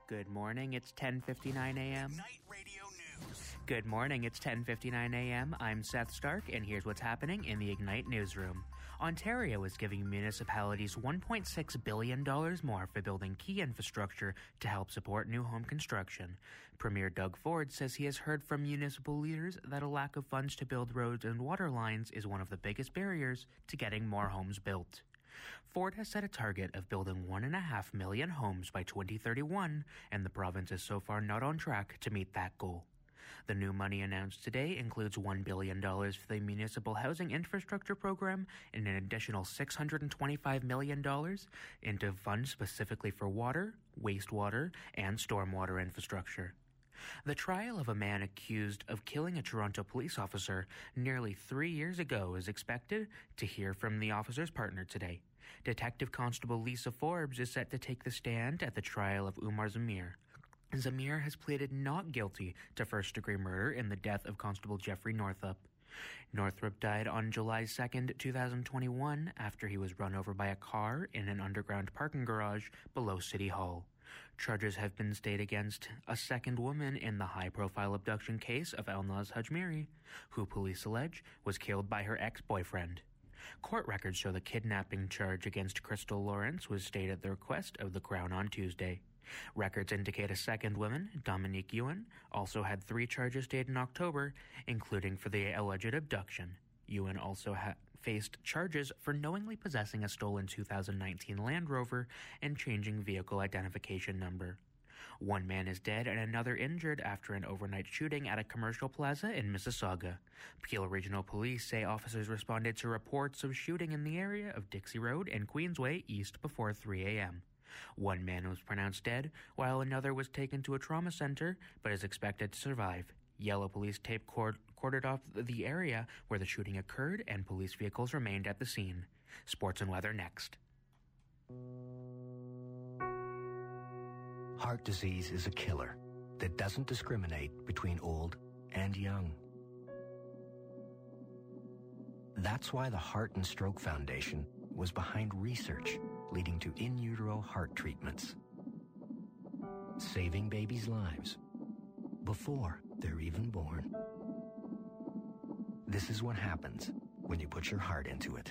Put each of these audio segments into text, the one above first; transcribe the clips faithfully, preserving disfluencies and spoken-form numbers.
Good morning, it's ten fifty-nine a.m. Night Radio News. Good morning, it's ten fifty-nine a.m. I'm Seth Stark, and here's what's happening in the Ignite newsroom. Ontario is giving municipalities one point six billion dollars more for building key infrastructure to help support new home construction. Premier Doug Ford says he has heard from municipal leaders that a lack of funds to build roads and water lines is one of the biggest barriers to getting more homes built. Ford has set a target of building one and a half million homes by twenty thirty-one, and the province is so far not on track to meet that goal. The new money announced today includes one billion dollars for the Municipal Housing Infrastructure Program and an additional six hundred twenty-five million dollars into funds specifically for water, wastewater, and stormwater infrastructure. The trial of a man accused of killing a Toronto police officer nearly three years ago is expected to hear from the officer's partner today. Detective Constable Lisa Forbes is set to take the stand at the trial of Umar Zamir. Zamir has pleaded not guilty to first-degree murder in the death of Constable Jeffrey Northup. Northup died on July second, twenty twenty-one, after he was run over by a car in an underground parking garage below City Hall. Charges have been stayed against a second woman in the high-profile abduction case of Elnaz Hajmiri, who police allege was killed by her ex-boyfriend. Court records show the kidnapping charge against Crystal Lawrence was stayed at the request of the Crown on Tuesday. Records indicate a second woman, Dominique Ewan, also had three charges stayed in October, including for the alleged abduction. Ewan also ha- faced charges for knowingly possessing a stolen two thousand nineteen Land Rover and changing vehicle identification number. One man is dead and another injured after an overnight shooting at a commercial plaza in Mississauga. Peel Regional Police say officers responded to reports of shooting in the area of Dixie Road and Queensway East before three a.m. One man was pronounced dead, while another was taken to a trauma center but is expected to survive. Yellow police tape cord- cordoned off the area where the shooting occurred, and police vehicles remained at the scene. Sports and weather next. Heart disease is a killer that doesn't discriminate between old and young. That's why the Heart and Stroke Foundation was behind research leading to in utero heart treatments, saving babies' lives before they're even born. This is what happens when you put your heart into it.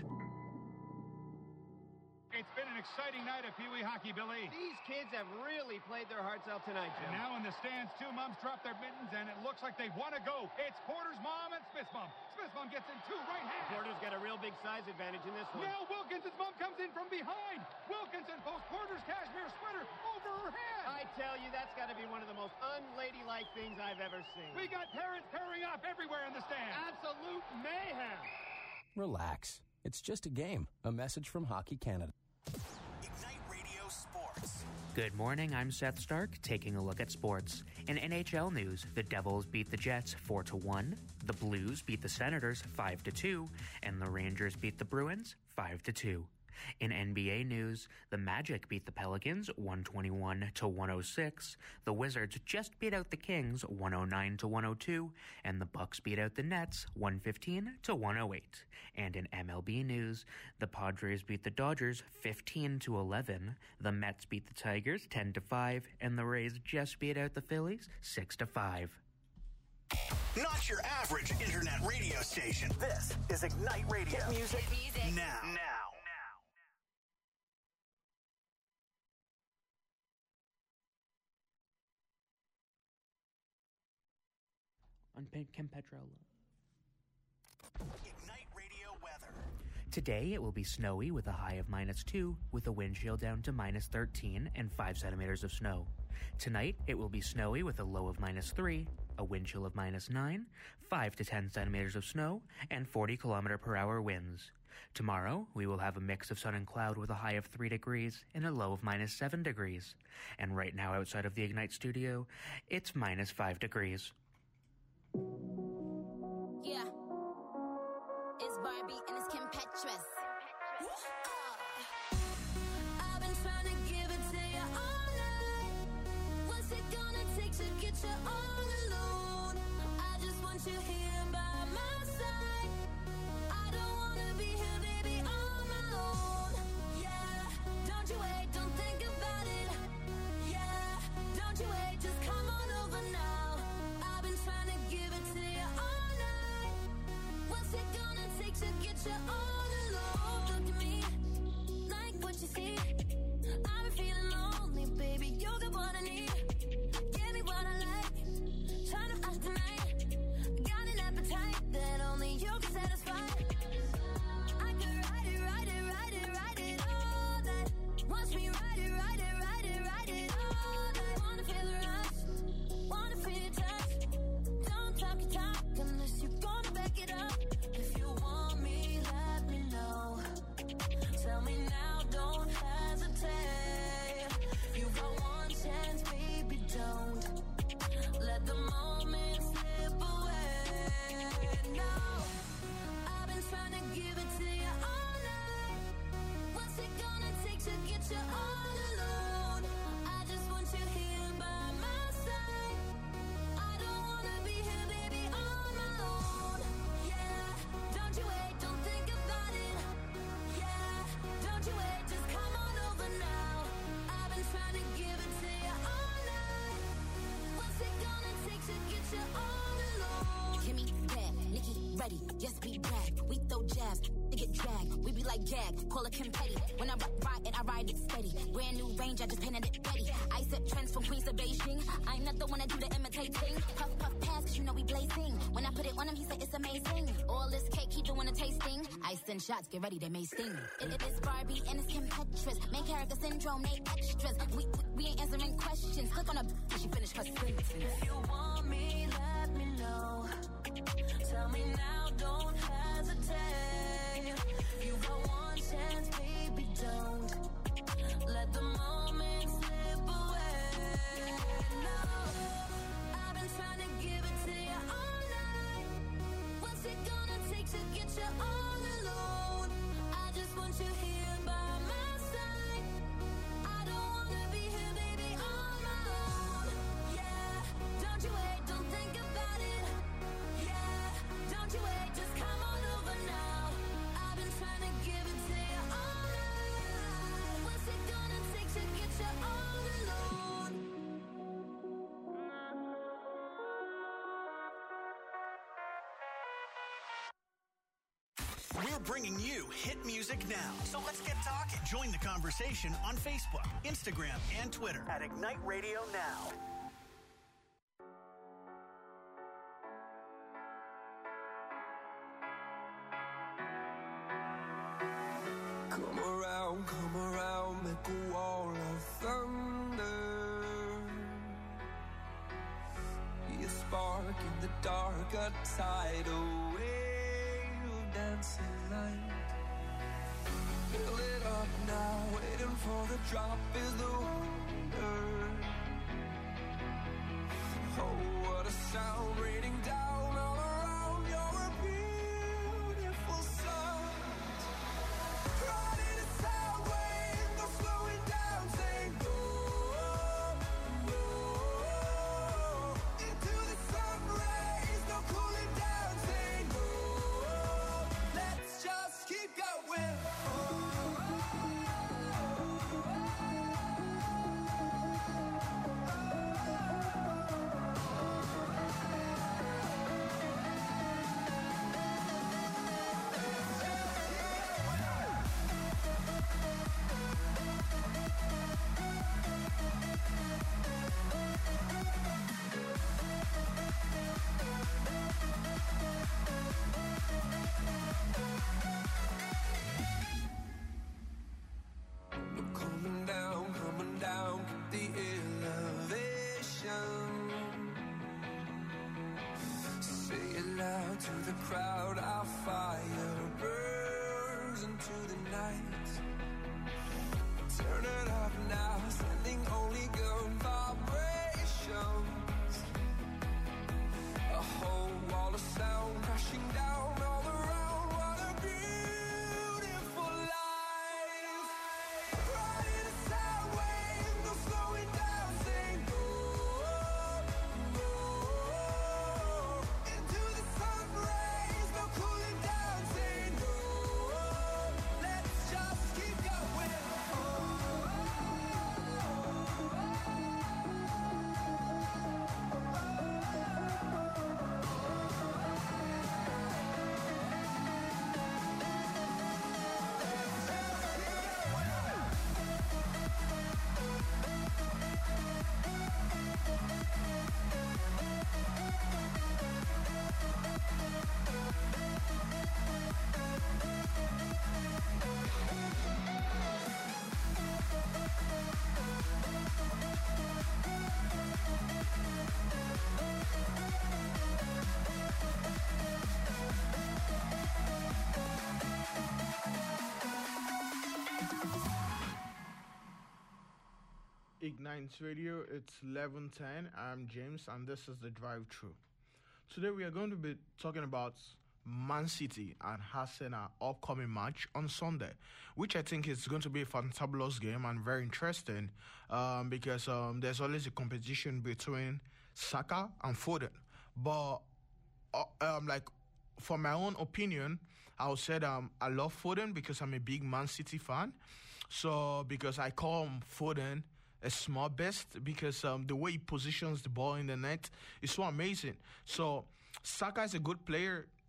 It's been an exciting night of Pee Wee hockey, Billy. These kids have really played their hearts out tonight, Jim. And now in the stands, two moms drop their mittens, and it looks like they want to go. It's Porter's mom and Smith's mom. Smith's mom gets in two right hands. Porter's got a real big size advantage in this one. Now Wilkinson's mom comes in from behind. Wilkinson posts Porter's cashmere sweater over her head. I tell you, that's got to be one of the most unladylike things I've ever seen. We got parents tearing up everywhere in the stands. Absolute mayhem. Relax. It's just a game. A message from Hockey Canada. Ignite Radio Sports. Good morning, I'm Seth Stark, taking a look at sports. In N H L news, the Devils beat the Jets four to one, the Blues beat the Senators five to two, and the Rangers beat the Bruins five to two. In N B A news, the Magic beat the Pelicans one twenty-one to one oh six, the Wizards just beat out the Kings one oh nine to one oh two, and the Bucks beat out the Nets one fifteen to one oh eight. And in M L B news, the Padres beat the Dodgers fifteen to eleven, the Mets beat the Tigers ten to five, and the Rays just beat out the Phillies six to five. Not your average internet radio station. This is Ignite Radio. Hit music. Hit music. Now. Now. On Kim Petrella. Ignite Radio weather. Today it will be snowy with a high of minus two, with a wind chill down to minus thirteen and five centimeters of snow. Tonight it will be snowy with a low of minus three, a wind chill of minus nine, five to ten centimeters of snow, and forty kilometer per hour winds. Tomorrow we will have a mix of sun and cloud with a high of three degrees and a low of minus seven degrees. And right now outside of the Ignite studio, it's minus five degrees. Yeah. It's Barbie and it's Kim Petras. I've been trying to give it to you all night. What's it gonna take to get you all alone? I just want you here by my side. I don't wanna be here, baby, on my own. Yeah, don't you wait, don't think about it. Yeah, don't we brag, we throw jabs, they get dragged, we be like gag, call it confetti. When I ride it, I ride it steady. Brand new range, I just painted it ready. I set trends from Queens to Beijing. I'm not the one that do the imitating. Puff, puff, pass, cause you know we blazing. When I put it on him, he said it's amazing. All this cake, he doing a tasting. I send shots, get ready, they may sting. It, it is Barbie and it's Kim Petras. Main character syndrome, they extras. We, we, we ain't answering questions. Click on a till she finish her sentence. If you want me, let me know. Tell me now, don't hesitate. You got one chance, baby, don't let the moment slip away. No, I've been trying to give it to you all night. What's it gonna take to get you all alone? I just want you here by my side. I don't wanna be here, baby, on my own. Yeah, don't you wait, don't think about it. Yeah, don't you wait, just come on over now. I've been trying to give it to you all night. What's it gonna take to get you all alone? We're bringing you hit music now. So let's get talking. Join the conversation on Facebook, Instagram, and Twitter at Ignite Radio Now. Come around, come around, make a wall of thunder. Be a spark in the dark, a tidal wave of dancing light. Fill it up now, waiting for the drop is the wonder. Oh, what a sound raining down all around. You're a beautiful sight. Riding a sound wave, no slowing down, saying go, go. Into the sun rays, no cooling down, saying go. Let's just keep going. Coming down, coming down, keep the elevation. Say it loud to the crowd, our fire burns into the night. Turn it up now, sending only good vibrations. A whole wall of sound crashing down all around. What a beautiful life. Riding a sound wave, no slowing down, saying go, go. Into the sun rays, no cooling down, saying go. Let's just keep going. Ignite Radio, it's eleven ten. I'm James, and this is the Drive Through. Today we are going to be talking about Man City and Arsenal upcoming match on Sunday, which I think is going to be a fantabulous game and very interesting um, because um, there's always a competition between Saka and Foden. But uh, um, like for my own opinion, I would say um, I love Foden because I'm a big Man City fan. So because I call him Foden a small best because um, the way he positions the ball in the net is so amazing. So Saka is a good player.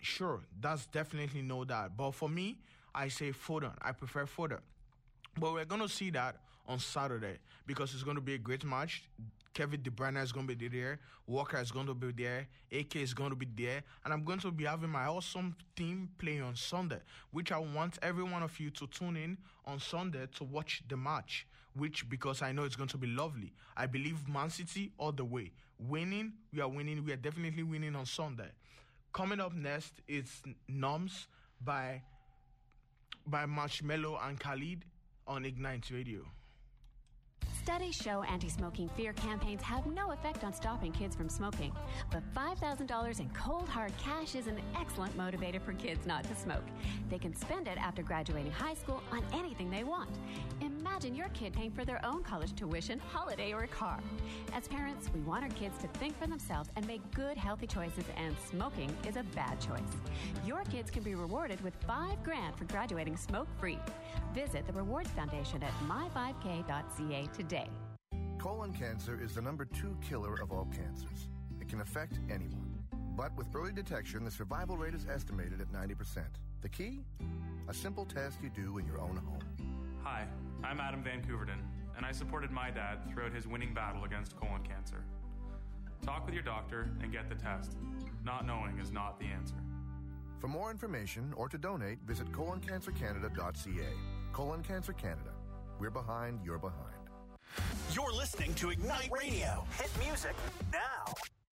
sure, that's definitely no doubt. But for me, I say Foden. I prefer Foden. But we're going to see that on Saturday because it's going to be a great match. Kevin De Bruyne is going to be there. Walker is going to be there. A K is going to be there. And I'm going to be having my awesome team playing on Sunday, which I want every one of you to tune in on Sunday to watch the match, which because I know it's going to be lovely. I believe Man City all the way. Winning, we are winning. We are definitely winning on Sunday. Coming up next is Noms by, by Marshmello and Khalid on Ignite Radio. Studies show anti-smoking fear campaigns have no effect on stopping kids from smoking. But five thousand dollars in cold, hard cash is an excellent motivator for kids not to smoke. They can spend it after graduating high school on anything they want. Imagine your kid paying for their own college tuition, holiday, or a car. As parents, we want our kids to think for themselves and make good, healthy choices, and smoking is a bad choice. Your kids can be rewarded with five grand for graduating smoke-free. Visit the Rewards Foundation at my five k dot c a today. Colon cancer is the number two killer of all cancers. It can affect anyone. But with early detection, the survival rate is estimated at ninety percent. The key? A simple test you do in your own home. Hi, I'm Adam Van Couverden, and I supported my dad throughout his winning battle against colon cancer. Talk with your doctor and get the test. Not knowing is not the answer. For more information or to donate, visit colon cancer canada dot c a. Colon Cancer Canada. We're behind, you're behind. You're listening to Ignite Radio. Hit music now.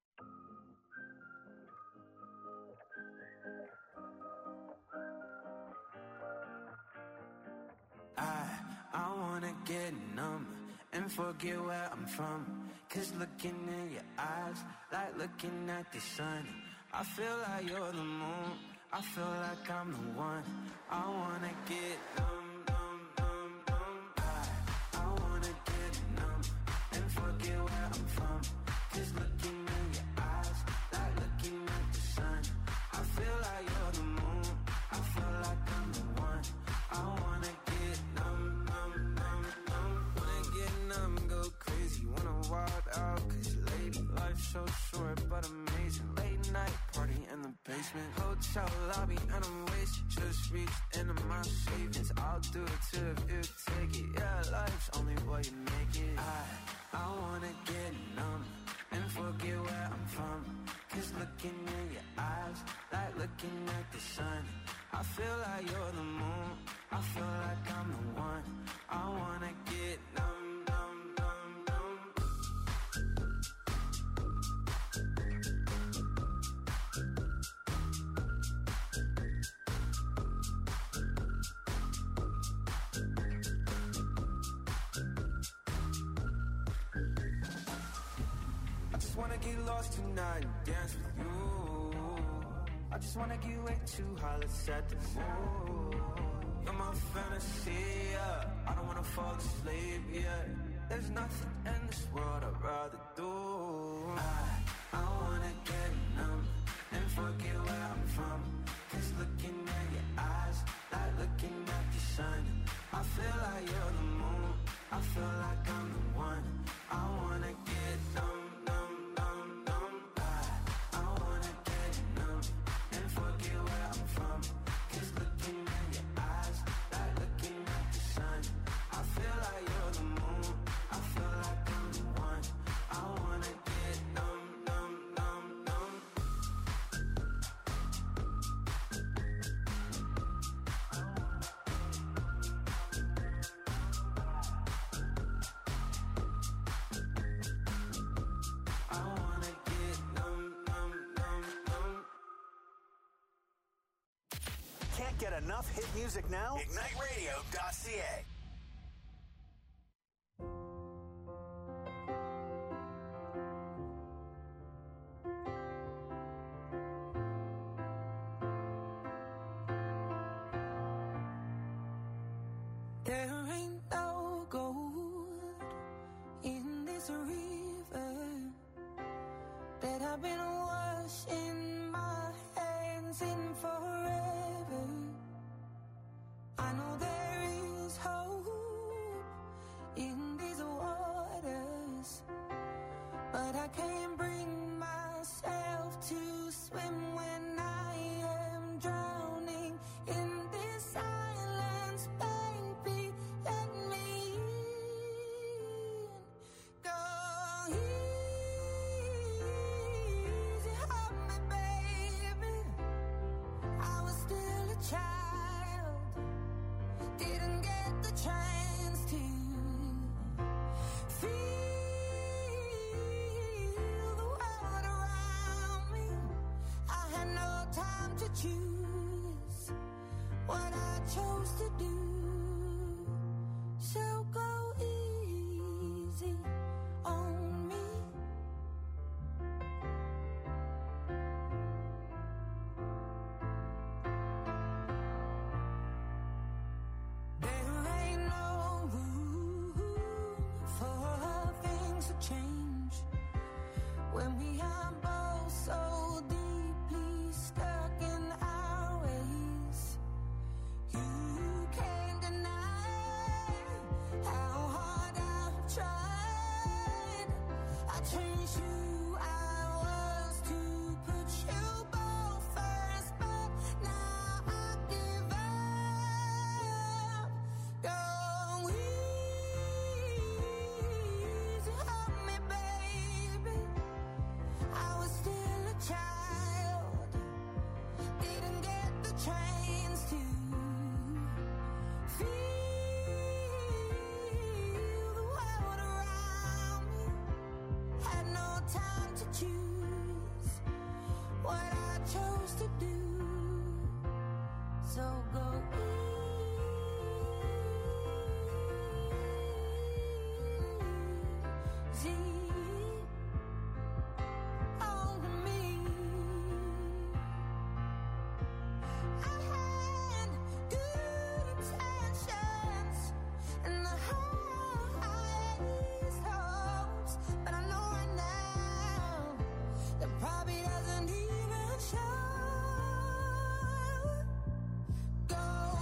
I, I wanna get numb and forget where I'm from. Cause looking in your eyes, like looking at the sun. I feel like you're the moon, I feel like I'm the one. I wanna get numb. Forget where I'm from, cause looking in your eyes, like looking at the sun. I feel like you're the moon, I feel like I'm the one. I wanna get numb, numb, numb, numb. Wanna get numb, go crazy, wanna wild out, cause lady, life's so short but amazing. Late night party in the basement, hotel lobby and I'm wasted. Just reached into my savings, I'll do it too if you take it. Yeah, life's only what you make it. I I wanna get numb and forget where I'm from. Cause looking in your eyes, like looking at the sun. I feel like you're the moon, I feel like I'm the one. I wanna get numb, numb, numb, numb. I just wanna get lost tonight and dance with you. I just wanna get way too high, let's set the mood. You're my fantasy, yeah. I don't wanna fall asleep, yeah. There's nothing in this world I'd rather do. I, I wanna get numb and forget where I'm from. Cause looking at your eyes, like looking at the sun. I feel like you're the moon, I feel like I'm the one. I wanna get numb. Can't get enough hit music now? Ignite Radio dot c a. There ain't no gold in this river that I've been washing my hands in forever. I know there is hope in these waters, but I can't bring myself to swim when I am choose what I chose to do. So go easy on me. There ain't no room for things to change when we are both so deeply stuck in our ways. You can't deny how hard I've tried. I changed who I was to put you both first, but now I give up. Go easy on me, baby. I was still a child, didn't get the chance to feel the world around me. Had no time to choose what I chose to do. So go easy on me. I had good intentions and the highest hopes, but I know right now that probably doesn't even show. Go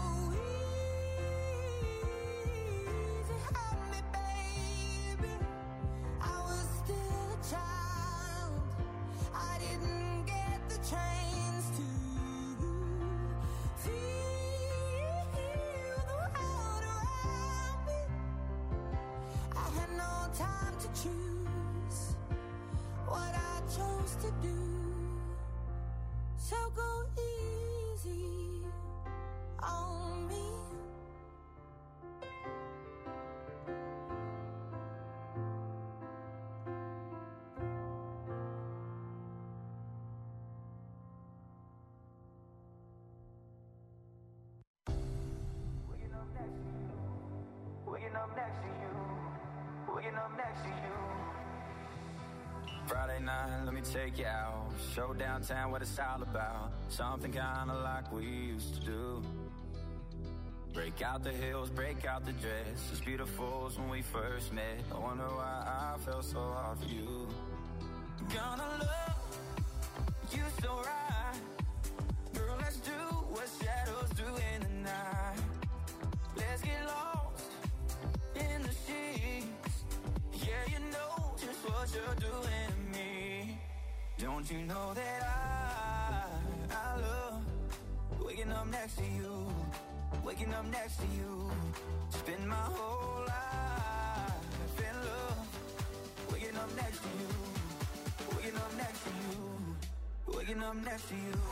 easy on me, baby. I was still a child, I didn't get the chance to feel the world around me. I had no time to choose what I chose to do. So go easy on me. Waking up next to you, waking up next to you. Friday night, let me take you out. Show downtown what it's all about. Something kinda like we used to do. Break out the heels, break out the dress. As beautiful as when we first met. I wonder why I felt so hard for you. Gonna love you so right. Girl, let's do what shadows do in the night. Let's get lost in the sheets. Yeah, you know just what you're doing to me. Don't you know that I, I love waking up next to you, waking up next to you. Spend my whole life in love, waking up next to you, waking up next to you, waking up next to you.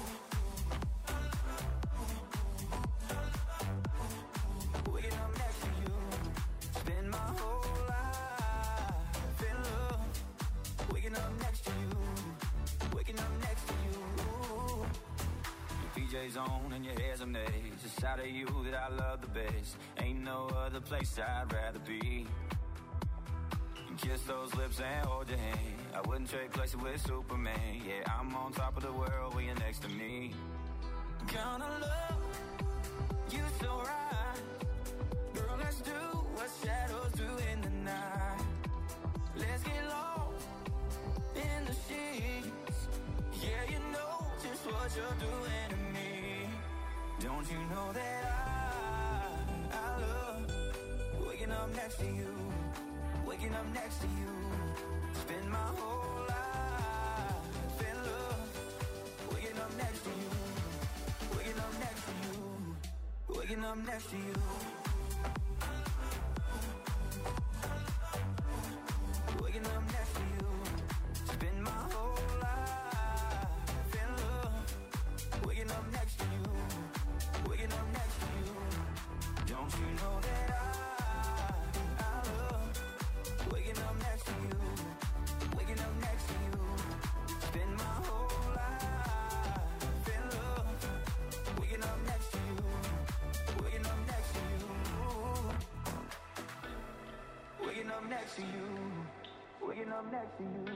Waking up next to you, spend my whole life in love. Waking up next to you, waking up next to you. Your P J's on and your hair's a maze. It's out of you that I love the best. Ain't no other place I'd rather be. And kiss those lips and hold your hand. I wouldn't trade places with Superman. Yeah, I'm on top of the world when you're next to me. Gonna love you so right. Girl, let's do what shadows do in the night. Let's get lost in the sheets. Yeah, you know just what you're doing to me. Don't you know that I, I love waking up next to you, waking up next to you. Spend my whole life in love, waking up next to you, waking up next to you, waking up next to you. Waking up next to you, spend my whole life in love. Waking up next to you, waking up next to you. Don't you know that I, I love waking up next to you, waking up next to you. Spend my whole life in love. up next to you. Waking up next to you.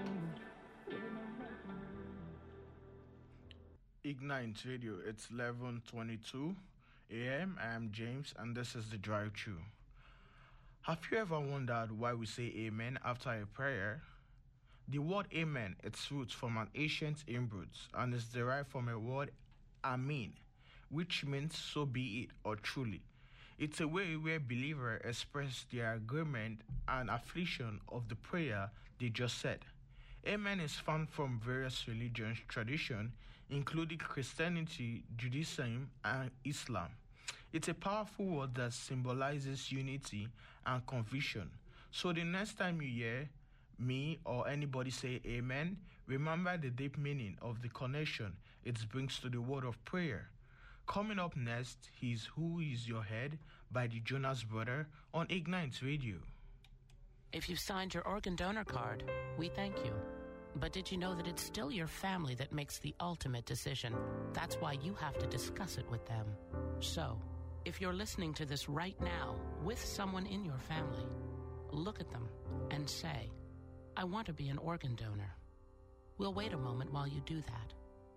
Ignite Radio, it's eleven twenty-two a.m. I am James, and this is the Drive Thru. Have you ever wondered why we say amen after a prayer? The word amen, its roots from an ancient Hebrew and is derived from a word amen, which means so be it or truly. It's a way where believers express their agreement and affirmation of the prayer they just said. Amen is found from various religious traditions, including Christianity, Judaism, and Islam. It's a powerful word that symbolizes unity and conviction. So the next time you hear me or anybody say amen, remember the deep meaning of the connection it brings to the word of prayer. Coming up next is Who Is Your Head by the Jonas Brothers on Ignite Radio. If you've signed your organ donor card, we thank you. But did you know that it's still your family that makes the ultimate decision? That's why you have to discuss it with them. So, if you're listening to this right now with someone in your family, look at them and say, I want to be an organ donor. We'll wait a moment while you do that.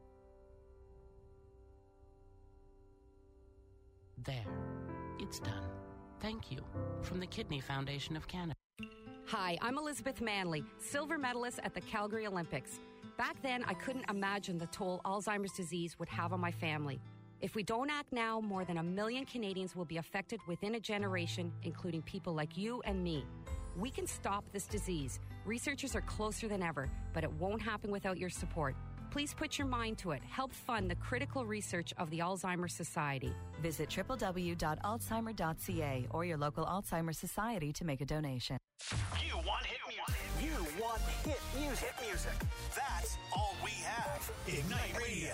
There. It's done. Thank you. From the Kidney Foundation of Canada. Hi, I'm Elizabeth Manley, silver medalist at the Calgary Olympics. Back then, I couldn't imagine the toll Alzheimer's disease would have on my family. If we don't act now, more than a million Canadians will be affected within a generation, including people like you and me. We can stop this disease. Researchers are closer than ever, but it won't happen without your support. Please put your mind to it. Help fund the critical research of the Alzheimer's Society. Visit w w w dot alzheimer dot c a or your local Alzheimer's Society to make a donation. You want hit music. You want hit music. Hit music. That's all we have. Ignite Radio.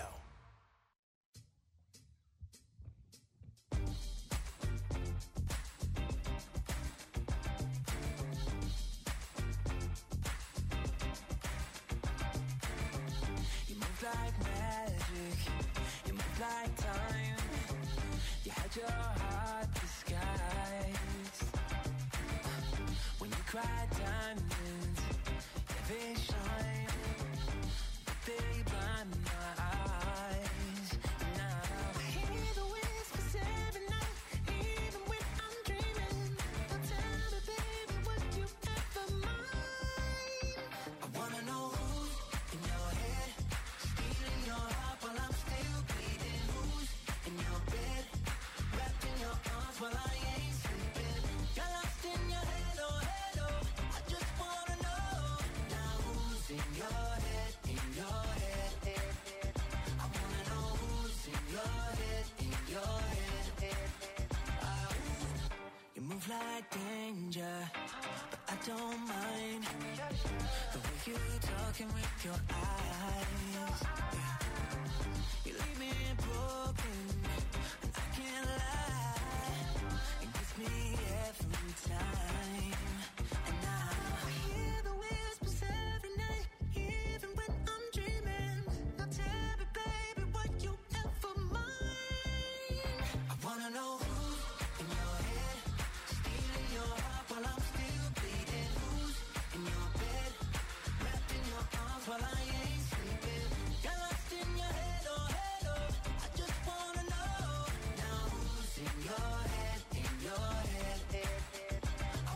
Like magic, you move like time. You had your heart disguised. When you cry diamonds, yeah, they shine, but they blind my eyes. Now I hear the whispers every night, even when I'm dreaming. Now tell me, baby, what you ever mind? I wanna know who's in your head. Stealing your heart while I'm still bleeding. Who's in your bed? Wrapped in your arms while I ain't sleeping. You're lost in your head, oh head, oh. I just wanna know. Now who's in your head, in your head, head, head. I wanna know who's in your head, in your head, head, head. Ah, you move like danger, but I don't mind the way you talking with your eyes. You leave me broken, and I can't lie. It gets me every time. And now I hear the whispers every night, even when I'm dreaming. Now tell me, baby, what you ever mind. I wanna know who's in your head, stealing your heart while I'm still bleeding. Who's in your bed, wrapped in your arms while I ain't sleeping. You're lost in your head, oh head, oh. I just wanna know. Now who's in your head, in your head, head, head. I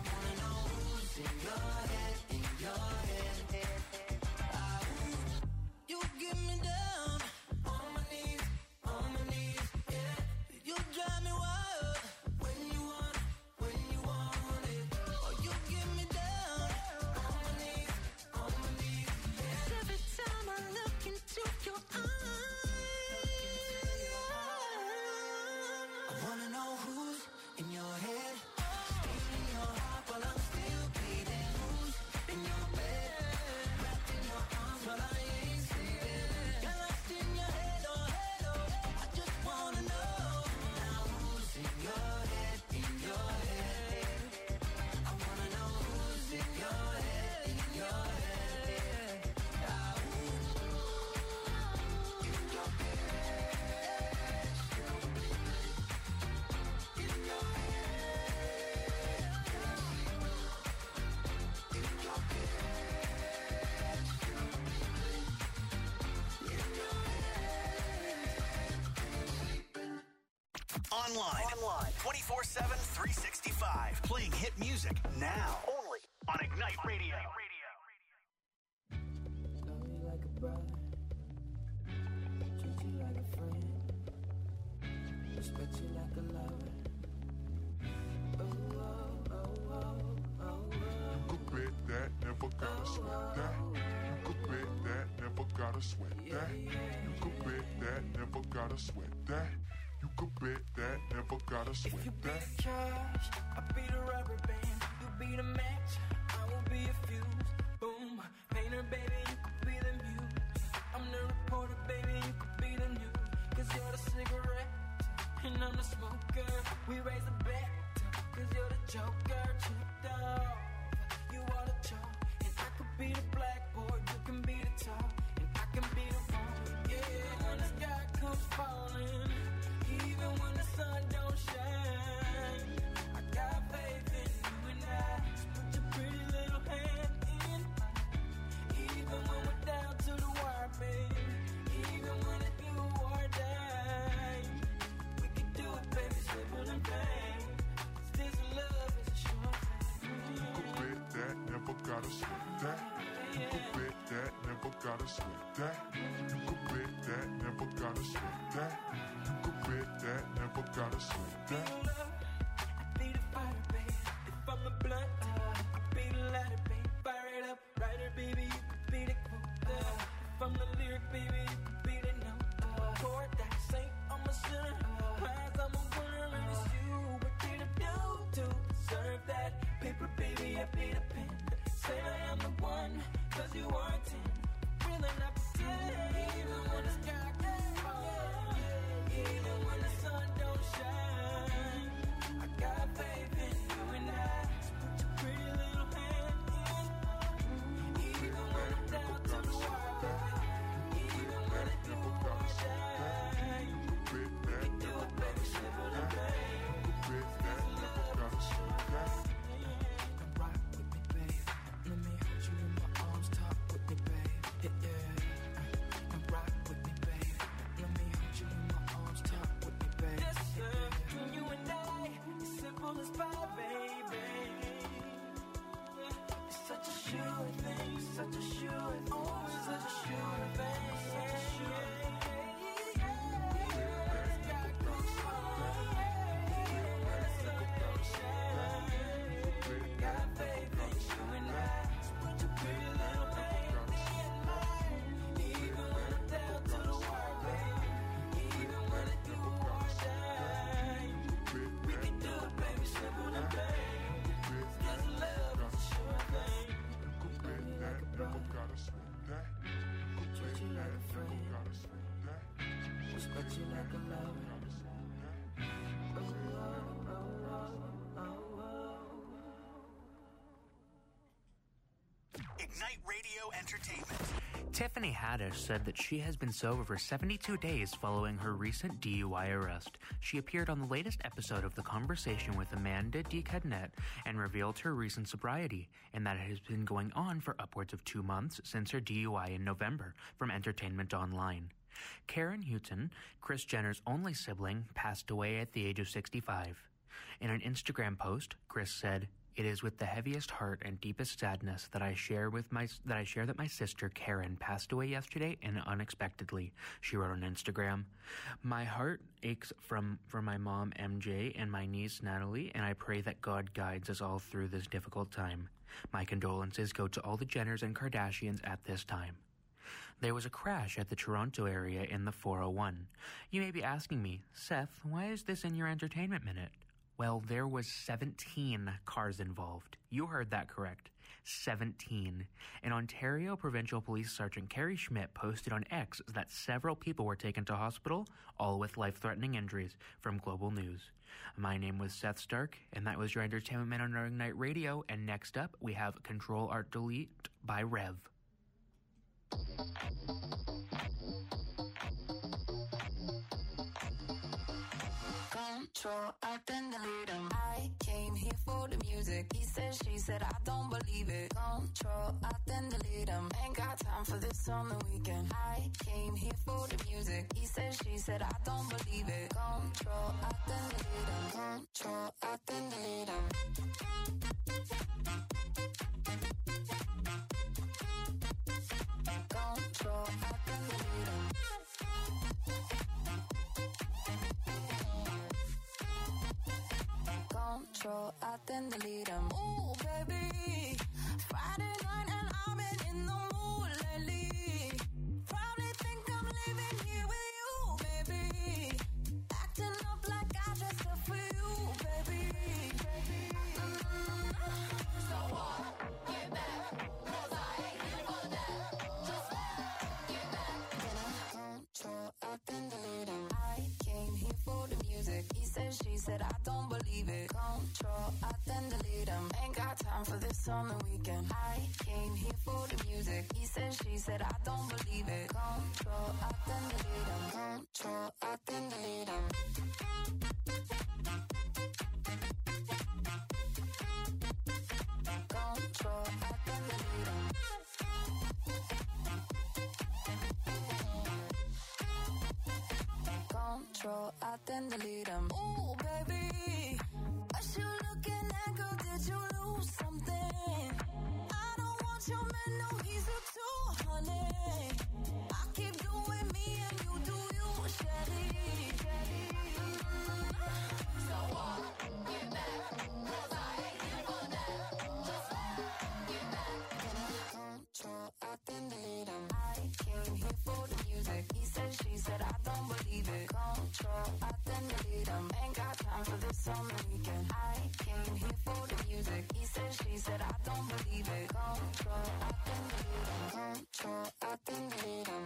online. Online. twenty-four seven, three sixty-five. Playing hit music now. Only on Ignite Radio. Love you like a brother. Treat you like a friend. Respect you like a lover. Oh, oh, oh, oh, oh, oh. You could bet that, never gotta sweat that. You could bet that, never gotta sweat that. You could bet that, never gotta sweat that. You could bet that, never gotta sweat If you be that. the cash, I'll be the rubber band. You be the match, I will be a fuse. Boom, painter, baby, you could be the muse. I'm the reporter, baby, you could be the news. Cause you're the cigarette, and I'm the smoker. We raise the bet, cause you're the joker. Tricked off, you are the chalk. And I could be the blackboard, you can be the top. And I can be the one, yeah, when the sky comes falling. Even when the sun don't shine, I got faith in you and I. Just put your pretty little hand in mine. Even when we're down to the wire, baby. Even when it's do or die, we can do it, baby, simple and plain. This love is a sure thing. You could bet that, never gotta sweat that. You could bet that, never gotta sweat that. You could bet that, never gotta sweat that. You could bet that, never gotta sweat that. I be the fighter, baby. If I'm the blunt, I be the lighter, baby. Fire it up, writer, baby. You could be the quote. If I'm the lyric, baby, you could be the note. Chord that saint, I'm a sinner. Prize, I'm a winner, and it's you. What did I do to deserve that? Paper, baby, I be the pen. Say I am the one, cause you are a ten. Really not pretend. Even when the sky gets falling, even when the sun don't shine, I got faith in you and I. Just put your pretty little hand in mine. Even when I'm down to the wire, even when it do or die, we can do it, baby, simple and plain. This love is a sure thing. Now rock with me, babe. Let me hold you in my arms, talk with me, babe. Yeah, yeah. Now rock with me, babe. Let me hold you in my arms, talk with me, babe. Yes, sir. Between you and I, it's simple as pie, baby. It's such a sure thing, such a sure thing, oh, such a sure thing, such a sure thing. Got faith in you and I. Just put your pretty little hand in mine. Even when I'm down to the wire, baby. Even when it do or die, we can do it, baby, simple and plain. This love is a sure thing. Love me like a brother. Treat you like a friend. Respect you like a lover. Oh, oh, oh, oh, oh, oh. Ignite Radio Entertainment. Tiffany Haddish said that she has been sober for seventy-two days following her recent D U I arrest. She appeared on the latest episode of The Conversation with Amanda D. Cadnett and revealed her recent sobriety, and that it has been going on for upwards of two months since her D U I in November from Entertainment Online. Karen Houghton, Kris Jenner's only sibling, passed away at the age of sixty-five. In an Instagram post, Kris said, "It is with the heaviest heart and deepest sadness that I share with my that I share that my sister Karen passed away yesterday and unexpectedly." She wrote on Instagram, "My heart aches from for my mom M J and my niece Natalie, and I pray that God guides us all through this difficult time. My condolences go to all the Jenners and Kardashians at this time." There was a crash at the Toronto area in the four oh one. You may be asking me, Seth, why is this in your entertainment minute? Well, there was seventeen cars involved. You heard that correct. seventeen. An Ontario Provincial Police Sergeant Carrie Schmidt posted on X that several people were taken to hospital, all with life-threatening injuries, from Global News. My name was Seth Stark, and that was your Entertainment Minute on Ignite Radio, and next up, we have Control Art Delete by Rev. Control, I then delete him. I came here for the music. He said, she said, I don't believe it. Control, I then delete him. Ain't got time for this on the weekend. I came here for the music. He said, she said, I don't believe it. Control, I then delete him. Control, I then delete him. Control, I then delete him. Control, I then delete him. Ooh, baby, Friday night and I've been in the mood lately. Probably think I'm living here with you, baby. Acting up like I dressed up for you, baby. Mm-hmm. So what? Get back, 'cause I ain't here for that. Just get back. Control, I then delete him. I came here for the music. He said, she said, I don't believe it. Control, I then delete him. Ain't got time for this on the weekend. I came here for the music. He said, she said, I don't believe it. Control, I then delete him. Control, I then delete him. Control, I then delete him. Control, I then delete him. Ooh, baby, what you looking at, girl? Did you lose something? I don't want your man, no, he's a two, honey. I keep doing me and you do you, Shelly. Mm-hmm. So what? Get back, 'cause I ain't here for that. Just get back. Control, I then delete him. I came here for the music. He said, she said, I don't believe it. Control, I then delete him. Ain't got time for this on the weekend. I came here for the music. He said, she said, I don't believe it. Control, I then delete him. Control, I then delete him.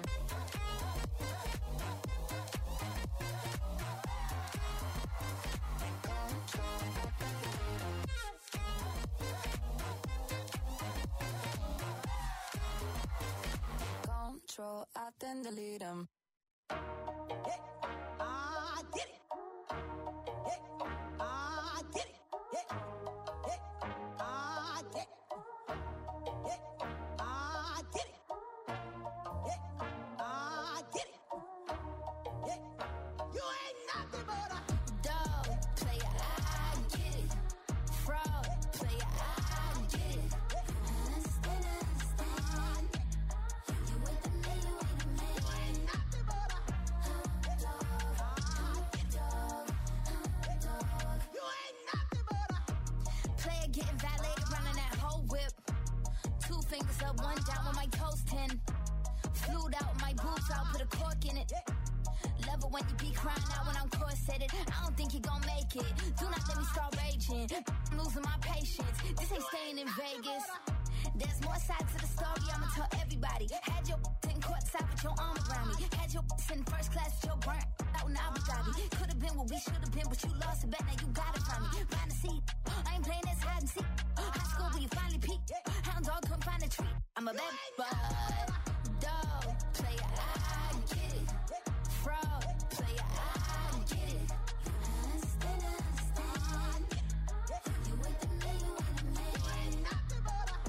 Control, I then delete him. Control, I then delete him. I did it. I did it. I did it. I did it. I did it. You ain't nothing but a dog player. I get it. Fraud player. I get it. Understand, understand. You with the man, you with the man. You ain't nothing but a dog, dog, dog. You ain't nothing but a Player getting validated, running that whole whip. Two fingers up, one down with my toes ten. Flued out my boots, I'll put a cork in it. Love it when you be crying out when I'm corseted. I don't think you gon' make it. Do not let me start raging. I'm losing my patience. This ain't staying in Vegas. There's more sides to the story, I'ma tell everybody. Had your in courtside with your arm around me. Had your in first class with your burnt out in Abu Dhabi. Could've been what we should've been, but you lost it back, now you got it from me. Find a seat, I ain't playing this hide and seek. High school where you finally peaked. Hound dog couldn't find a treat. I'm a bad boy. Dog player, I get it. Fraud player, I get it. Understand, understand. You with the man, you with the man. You ain't nothing but a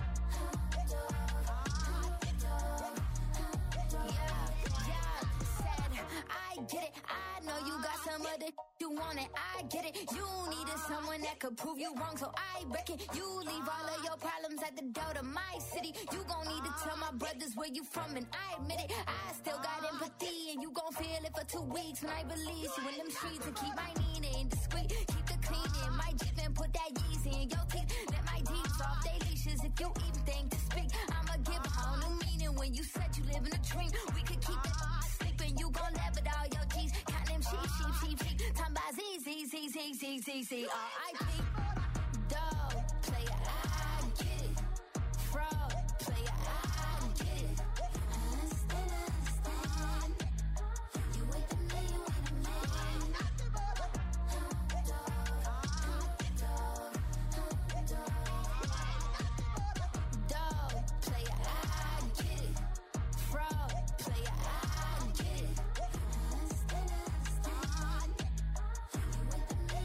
yeah, yeah, said I get it. I know you got some other you want it. I get it. You needed someone that could prove you wrong, so I reckon you leave all of your problems at the door to my city. You gon' need to tell my brothers where you from, and I admit it. I still got empathy, and you gon' feel it for two weeks when I release you in them streets and keep my Nina in discreet. Keep the cleaning, my Jeep and put that Yeezy in your teeth. Let my D's off they leashes if you even think to speak. I'ma give a whole new meaning when you said you live in a dream. We could keep it sleeping, you gon' laugh at all your G's. Count them sheep, sheep, sheep, sheep. Time by Z, Z, Z, Z, Z, Z, Z, R I P. Dog player, I get it. Fraud player, I get it. Understand, understand. You with the man, you with the man. You ain't nothing but a dog, dog, dog. Dog player, I get it. Fraud player, I get it. Understand, understand. You with the man,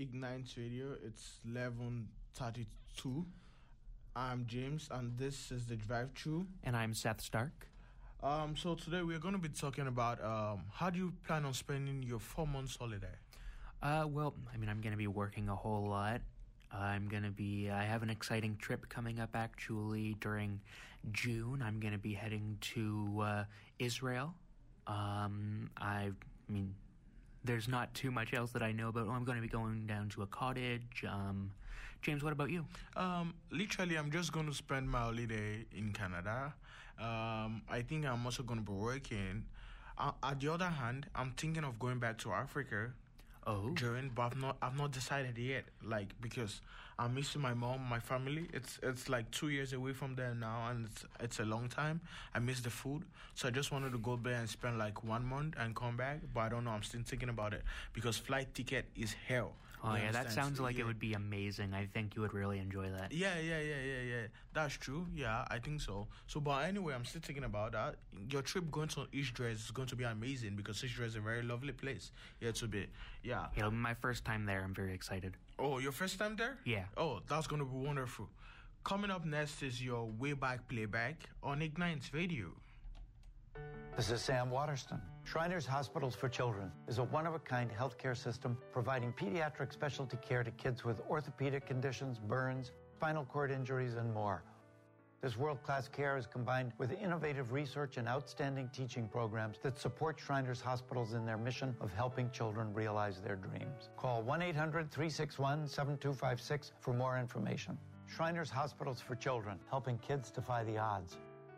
Ignite Radio. It's eleven thirty-two. I'm James, and this is the drive-thru. And I'm Seth Stark. Um, so today we're going to be talking about um, how do you plan on spending your four months holiday? Uh, well, I mean, I'm going to be working a whole lot. I'm going to be, I have an exciting trip coming up actually during June. I'm going to be heading to uh, Israel. Um, I mean, there's not too much else that I know about. I'm going to be going down to a cottage. Um, James, what about you? Um, literally, I'm just going to spend my holiday in Canada. Um, I think I'm also going to be working. Uh, at the other hand, I'm thinking of going back to Africa. Oh. During, but I've not, I've not decided yet. Like, because I'm missing my mom, my family. It's, it's like two years away from there now, and it's, it's a long time. I miss the food, so I just wanted to go there and spend like one month and come back. But I don't know. I'm still thinking about it because flight ticket is hell. Oh, You yeah, that understand? sounds So, like yeah. it would be amazing. I think you would really enjoy that. Yeah, yeah, yeah, yeah, yeah. That's true. Yeah, I think so. So, but anyway, I'm still thinking about that. Your trip going to Israel is going to be amazing because Israel is a very lovely place. Yeah, to be. Yeah. It'll be my first time there. I'm very excited. Oh, your first time there? Yeah. Oh, that's going to be wonderful. Coming up next is your Way Back Playback on Ignite Radio. This is Sam Waterston. Shriners Hospitals for Children is a one-of-a-kind healthcare system providing pediatric specialty care to kids with orthopedic conditions, burns, spinal cord injuries, and more. This world-class care is combined with innovative research and outstanding teaching programs that support Shriners Hospitals in their mission of helping children realize their dreams. Call one eight hundred, three six one, seven two five six for more information. Shriners Hospitals for Children, helping kids defy the odds.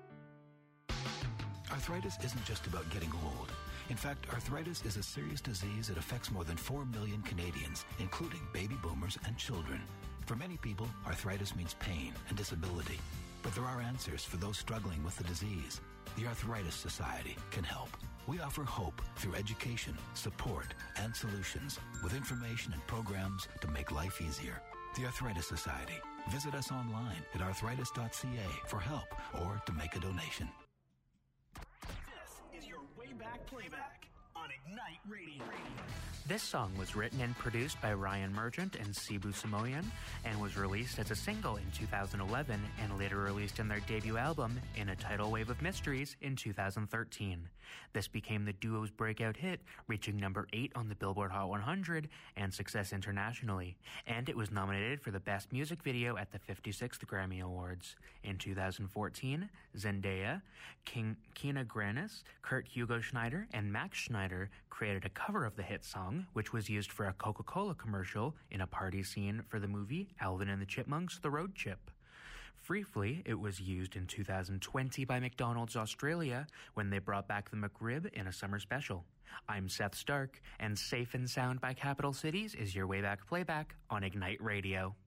Arthritis isn't just about getting old. In fact, arthritis is a serious disease that affects more than four million Canadians, including baby boomers and children. For many people, arthritis means pain and disability. But there are answers for those struggling with the disease. The Arthritis Society can help. We offer hope through education, support, and solutions with information and programs to make life easier. The Arthritis Society. Visit us online at arthritis dot c a for help or to make a donation. This is your Way Back Playback on Ignite Radio. This song was written and produced by Ryan Merchant and Sibu Samoyan and was released as a single in two thousand eleven and later released in their debut album, In a Tidal Wave of Mysteries, in two thousand thirteen. This became the duo's breakout hit, reaching number eight on the Billboard Hot one hundred and success internationally, and it was nominated for the Best Music Video at the fifty-sixth Grammy Awards. In two thousand fourteen, Zendaya, King, Kina Grannis, Kurt Hugo Schneider, and Max Schneider created a cover of the hit song, which was used for a Coca-Cola commercial in a party scene for the movie Alvin and the Chipmunks, The Road Chip. Briefly, it was used in two thousand twenty by McDonald's Australia when they brought back the McRib in a summer special. I'm Seth Stark, and Safe and Sound by Capital Cities is your Way Back Playback on Ignite Radio.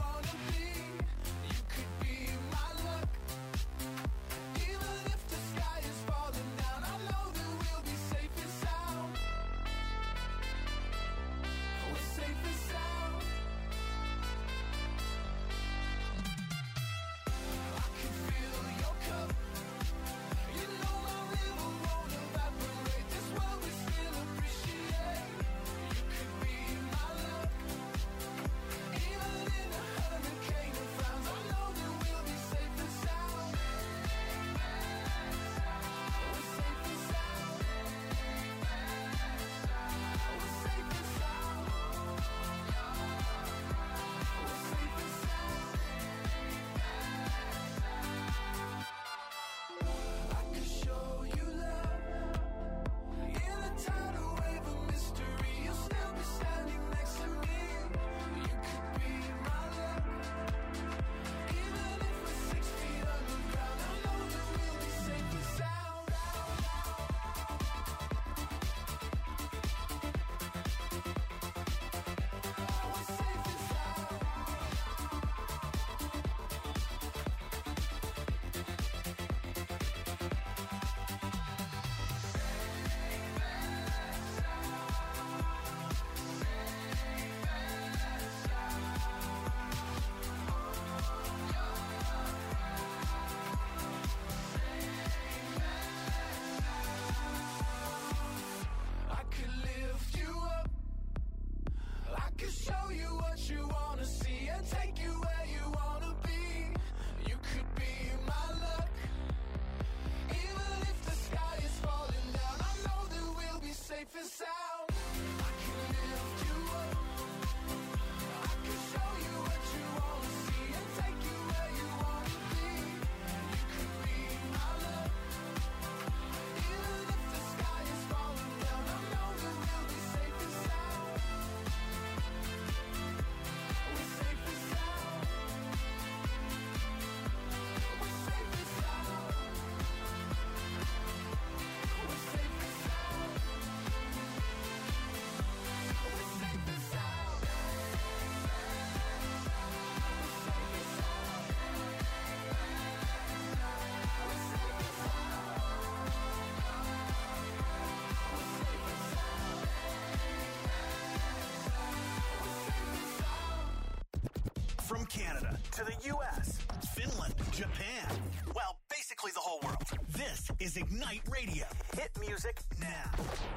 Even if the sky Canada to the U S, Finland, Japan. Well, basically the whole world. This is Ignite Radio. Hit music now.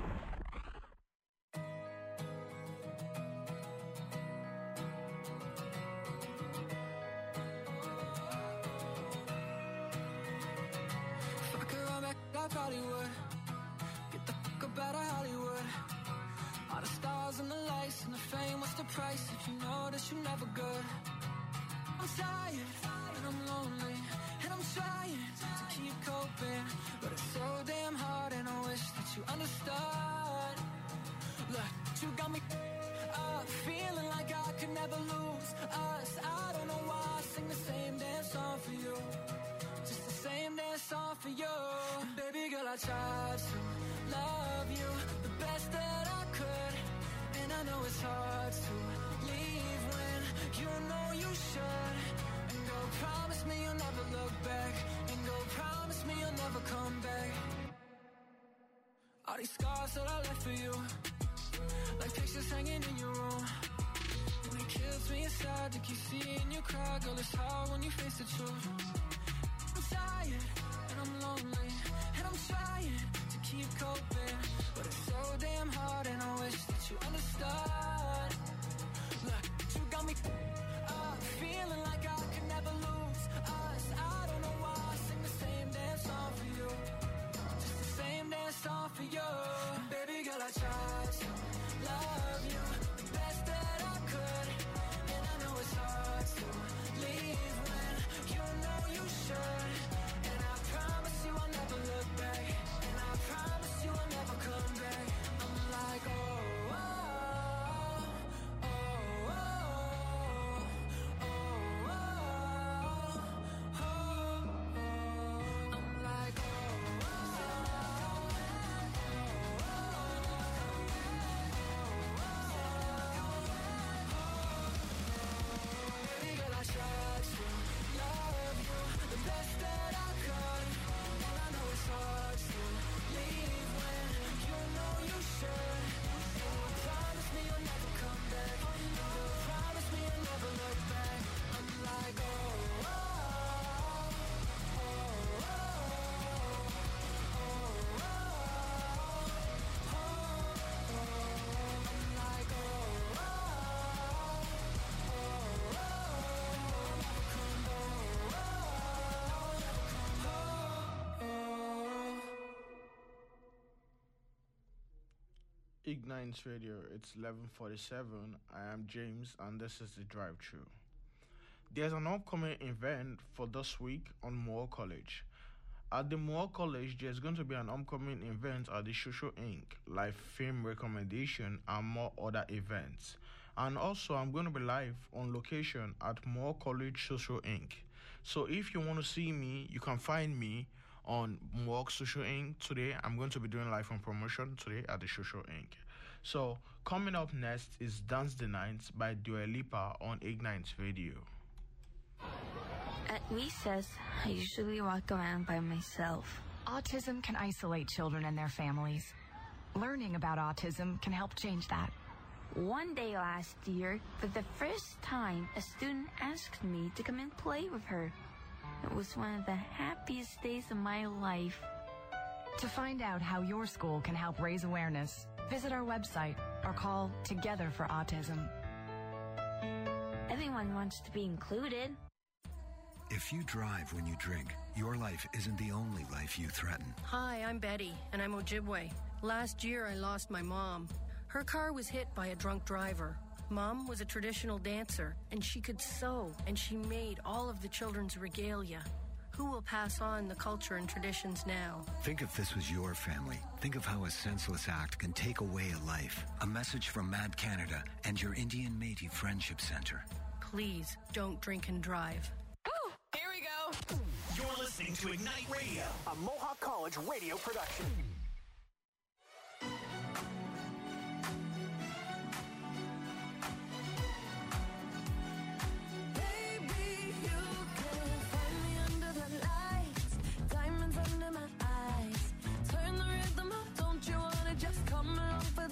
If I could run back, I probably would. Get the fuck up out of Hollywood. All the stars and the lights and the fame, what's the price if you know that you're never good? I'm tired and I'm lonely and I'm trying to keep coping, but it's so damn hard and I wish that you understood. Look, you got me up, feeling like I could never lose us. I don't know why I sing the same damn song for you, just the same damn song for you. And baby girl, I tried to love you the best that I could, and I know it's hard to leave when you know you should. And go promise me you'll never look back, and go promise me you'll never come back. All these scars that I left for you, like pictures hanging in your room, and it kills me inside to keep seeing you cry. Girl, it's hard when you face the truth. I'm tired and I'm lonely and I'm trying to keep coping, but it's so damn hard and I wish that you understood. Look, you got me up, feeling like I could never lose us. I don't know why I sing the same damn song for you, just the same damn song for you. And baby girl, I tried to love you the best that I could, and I know it's hard to leave when you know you should. And I promise you I'll never look back, and I promise you I'll never come back. I'm like, oh, oh, oh, oh, oh, oh, oh, oh. I'm like, oh, baby girl, I tried to love you the best that I could, and I know it's hard to leave when you know you should. And you promise me you'll never come back, and you promise me you'll never look back. I'm like, oh, oh, oh, oh, oh, oh, oh. I'm like, oh, oh, Ignite Radio, it's eleven forty-seven. I am James, and this is the drive-thru. There's an upcoming event for this week on Moore College. At the Moore College, there's going to be an upcoming event at the Social Incorporated, live film recommendation, and more other events. And also, I'm going to be live on location at Moore College Social Incorporated. So if you want to see me, you can find me on Moore Social Incorporated today. I'm going to be doing live on promotion today at the Social Incorporated. So coming up next is Dance the Night by Dua Lipa on Ignite Radio. At recess, I usually walk around by myself. Autism can isolate children and their families. Learning about autism can help change that. One day last year, for the first time, a student asked me to come and play with her. It was one of the happiest days of my life. To find out how your school can help raise awareness, visit our website or call Together for Autism. Everyone wants to be included. If you drive when you drink, your life isn't the only life you threaten. Hi, I'm Betty, and I'm Ojibwe. Last year, I lost my mom. Her car was hit by a drunk driver. Mom was a traditional dancer, and she could sew, and she made all of the children's regalia. Who will pass on the culture and traditions now? Think if this was your family. Think of how a senseless act can take away a life. A message from Mad Canada and your Indian Métis Friendship Center. Please don't drink and drive. Ooh, here we go. You're listening to Ignite Radio, a Mohawk College radio production.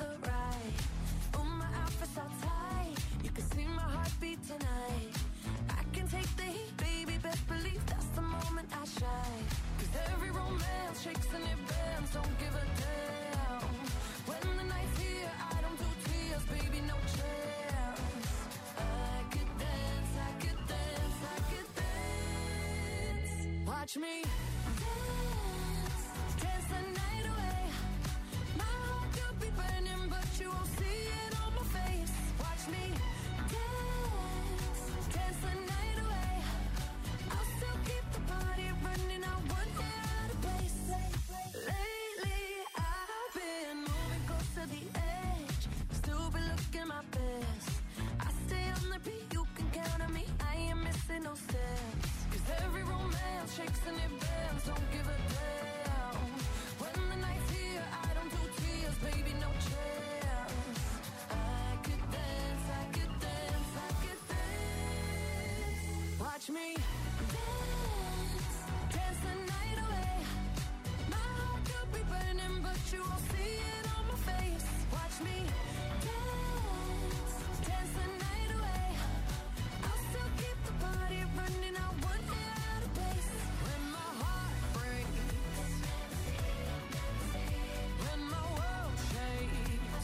Tonight, you won't see it on my face. Watch me dance, dance the night away. I'll still keep the party running. I won't get out of place. When my heart breaks, when my world shakes,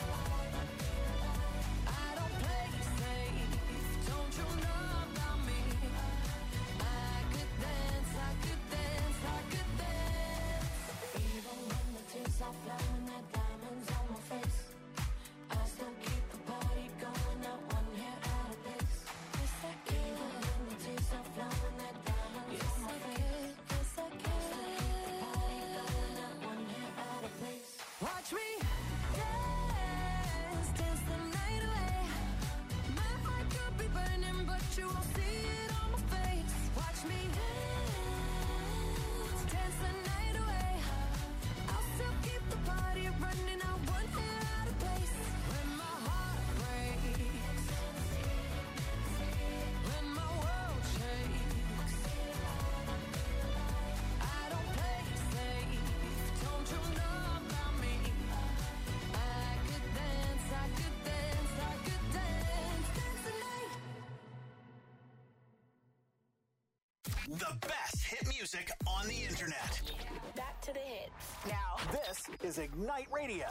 I don't play safe. Don't you know about me? I could dance, I could dance, I could dance. Even when the tears are flowing, the diamonds on my face, I still keep the party going. Not one hair out of place. Yes, I can. Even when the tears are flowing, the diamonds on my face, yes, I can. Not one hair out of place. Watch me dance, dance the night away. My heart could be burning, but you won't see it on my face. Watch me dance, dance the night away. I'll still keep the party running. I won't get out of place. When my heart breaks, when my world shakes, I don't play safe. Don't you know about me? I could dance, I could dance, I could dance, dance the night. The best hit music on the internet. Back to the hits. Now, this is Ignite Radio.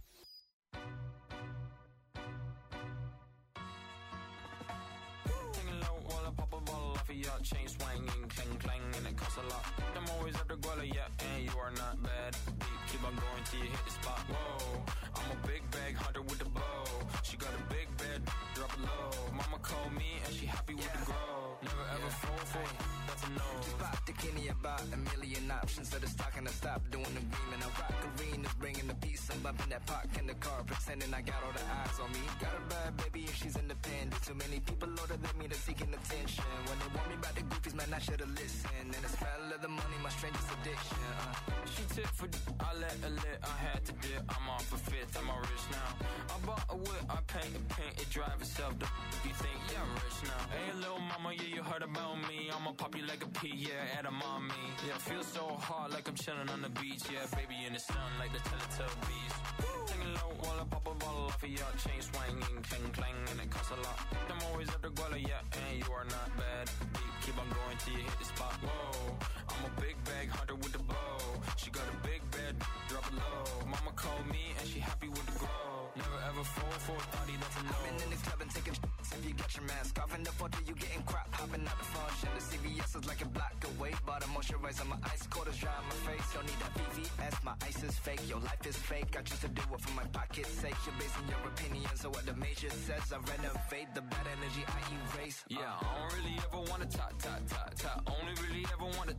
Hanging low while I pop a bottle off of your chain swinging, clang clang, and it costs a lot. I'm always after Guala, yeah, and you are not bad. Beat, keep on going till you hit the spot. Whoa, I'm a big bag hunter with the bow. She got a big bed, drop it low. Mama called me and she happy with the grow. Never ever fall for it, that's a no. Just pop the Kenny about a million options. So the stock and I stop doing the green. I rock arenas, bringing the peace. I'm bumping that park in the car, pretending I got all the eyes on me. Got a bad baby and she's independent. Too many people older than me, they're seeking attention. When they want me about the goofies, man, I should've listened. And the smell of the money, my strangest addiction. Uh. She tip for d- I let her lit, I had to dip. I'm off for fifth, I'm all rich now. I bought a whip, I paint a paint, it drive itself. The f- you think, yeah, I'm rich now. Hey, little mama, yeah, you heard about me. I'ma pop you like a pea, yeah, at a mommy. Yeah, feel so hard like I'm chilling on the beach. Yeah, baby in the sun like the Teletubbies. Hanging low while I pop a bottle off of your chain swinging, clang clang, and it costs a lot. I'm always after Guala, yeah, and you are not bad. Beat, keep on going till you hit the spot. Whoa, I'm a big bag hunter with the bow. She got a big bed, drop it low. Mama called me and she happy with the grow. Never ever fall for a thotty, that's a no. I've been in the club and taking shots. If you got your mask off in the photo, you getting crap. Hopping out the function. The C V S is like a block away. Bought a moisturizer, my ice cold is dry on my face. Don't need that V V S, my ice is fake. Your life is fake. I choose to do it for my pocket's sake. You're basing your opinions on what the major says. I renovate the bad energy I erase. Yeah, I don't really ever wanna top, top, top, top. Only really ever wanna.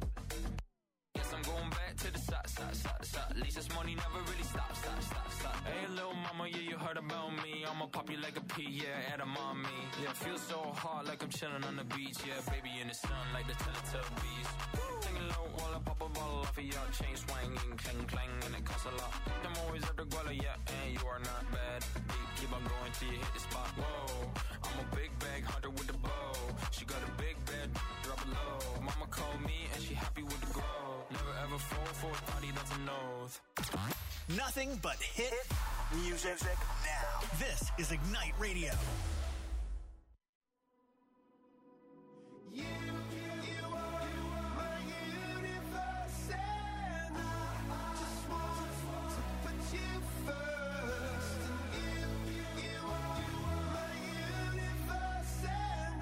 Yes, I'm going back to the side, side, side, side. At least this money never really stops, stop, stop, stop. Hey, little mama, yeah, you heard about me. I'ma pop you like a pea, yeah, at a mommy. Yeah, feel so hard like I'm chilling on the beach. Yeah, baby in the sun like the Teletubbies. Hanging low while I pop a bottle off of your chain swinging, clang clang, and it costs a lot. I'm always after Guala, yeah, and you are not bad. Beat, keep on going till you hit the spot. Whoa, I'm a big bag hunter with the bow. She got a big bed, drop it low. Mama called me and she happy with the grow. Never ever fall for a thotty, that's a nose. Nothing but hit music now. This is Ignite Radio. You, you are my universe, and I just want to put you first. And you, you are my universe, and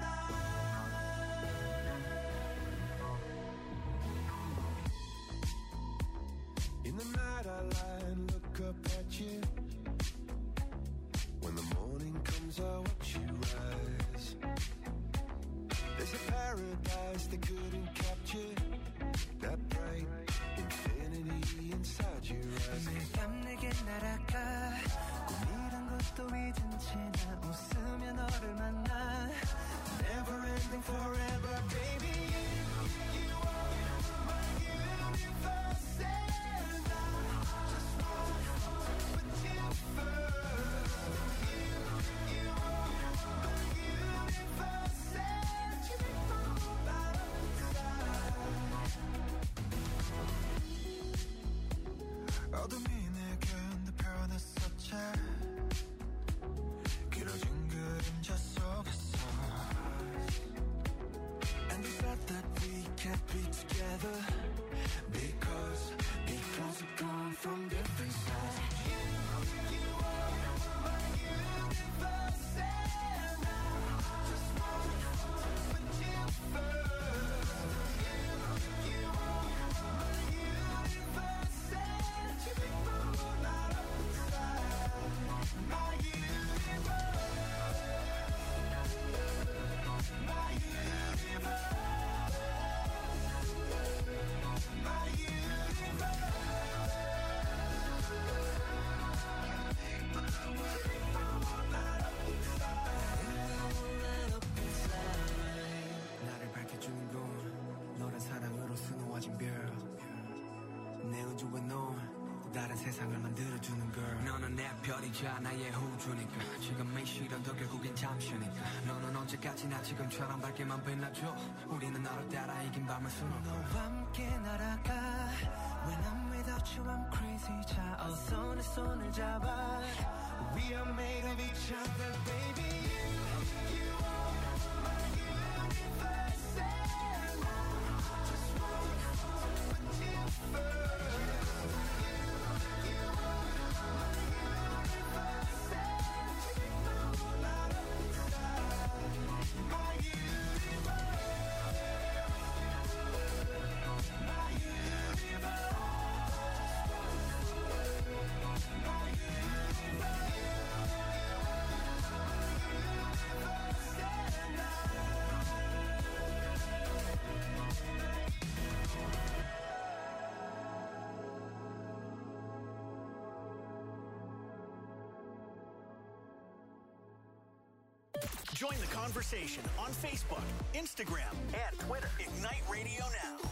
I. In the night I lie and look up at you. When the morning comes I watch you rise. There's a paradise they couldn't capture. That bright infinity inside your eyes. 매일 밤 내게 날아가 꿈이란 것도 잊은 채 나 웃으며 너를 만나. Never ending forever, baby. You, you are my universe, and I just want to put you first. You, you are my universe, and you make my whole life. 세상을 만들어주는 girl 너는 내 별이자 나의 호주니까 지금의 시련도 결국엔 잠시니까 너는 언제까지나 지금처럼 밝게만 빛나줘 우리는 너를 따라 이긴 밤을 수놓고 너와 함께 날아가 When I'm without you I'm crazy 자 어서 내 손을 잡아 We are made of each other baby You, you are my universe And I just want to put you first Join the conversation on Facebook, Instagram, and Twitter. Ignite Radio Now.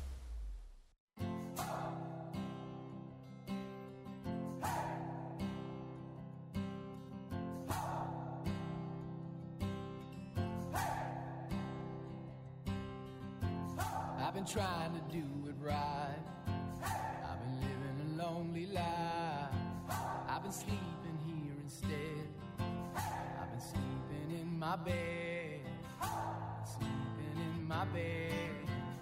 I've been trying to do it right. I've been living a lonely life. I've been sleeping here instead. I've been sleeping in my bed. Sleeping in my bed.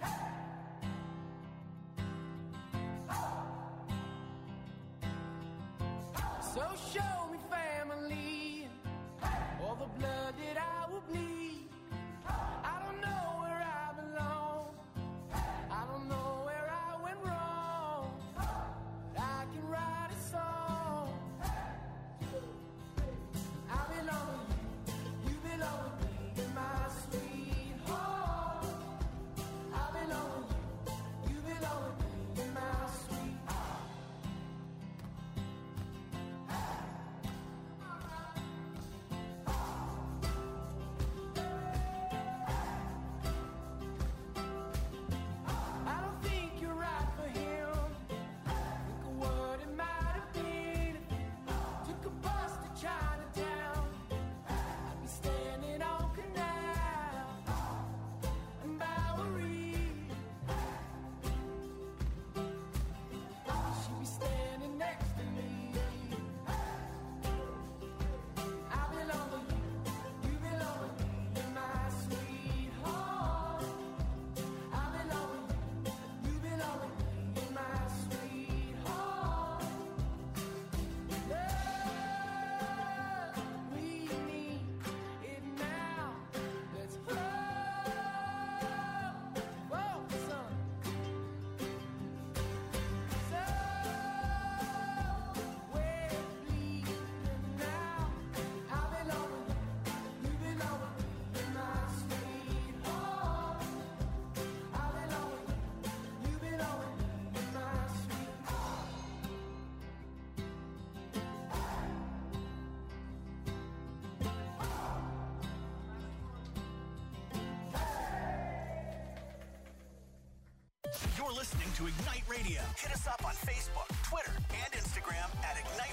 So show me family, all the blood that I will bleed. I don't know where I belong. I don't know where I went wrong. I can write a song. I belong with you, you belong with me, my sweetheart. I belong with you, you belong with me, my sweetheart. I don't think you're right for him. Think of what it might have been if you took a bus to Chinatown. I'd be standing on Canal and Bowery. She'd be standing next to me. I belong with you, you belong with me, my sweetheart. I belong with you, you belong with me, my sweetheart. Love, we need it now. Let's go, whoa, son. So, we're bleeding now. I belong with you, you belong with me, my sweetheart. I belong with you, you belong with me, my sweetheart. You're listening to Ignite Radio. Hit us up on Facebook, Twitter, and Instagram at Ignite